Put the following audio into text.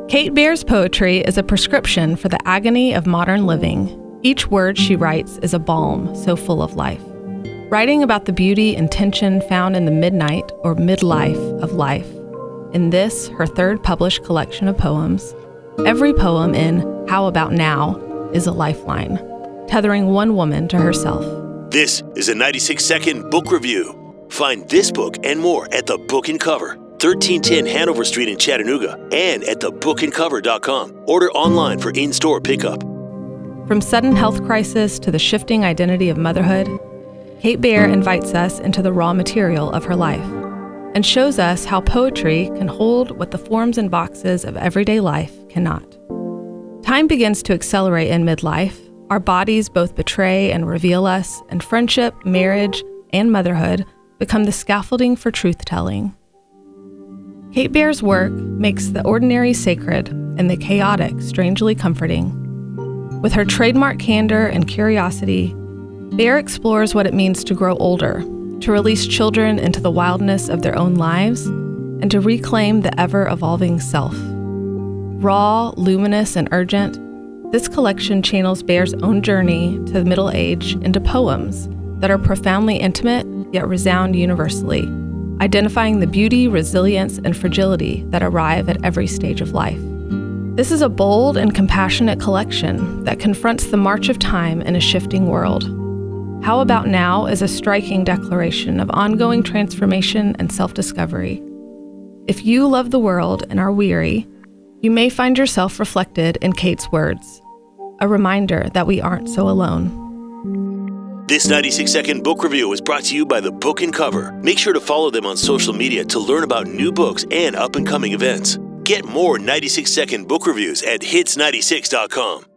Kate Baer's poetry is a prescription for the agony of modern living. Each word she writes is a balm so full of life. Writing about the beauty and tension found in the midnight or midlife of life. In this, her third published collection of poems, every poem in How About Now is a lifeline, tethering one woman to herself. This is a 96-second book review. Find this book and more at The Book and Cover, 1310 Hanover Street in Chattanooga, and at thebookandcover.com. Order online for in-store pickup. From sudden health crisis to the shifting identity of motherhood, Kate Baer invites us into the raw material of her life and shows us how poetry can hold what the forms and boxes of everyday life cannot. Time begins to accelerate in midlife. Our bodies both betray and reveal us, and friendship, marriage, and motherhood become the scaffolding for truth-telling. Kate Baer's work makes the ordinary sacred and the chaotic strangely comforting. With her trademark candor and curiosity, Baer explores what it means to grow older, to release children into the wildness of their own lives, and to reclaim the ever-evolving self. Raw, luminous, and urgent, this collection channels Baer's own journey to middle age into poems that are profoundly intimate yet resound universally, identifying the beauty, resilience, and fragility that arrive at every stage of life. This is a bold and compassionate collection that confronts the march of time in a shifting world. How About Now is a striking declaration of ongoing transformation and self-discovery. If you love the world and are weary, you may find yourself reflected in Kate's words, a reminder that we aren't so alone. This 96-second book review is brought to you by The Book and Cover. Make sure to follow them on social media to learn about new books and up-and-coming events. Get more 96-second book reviews at hits96.com.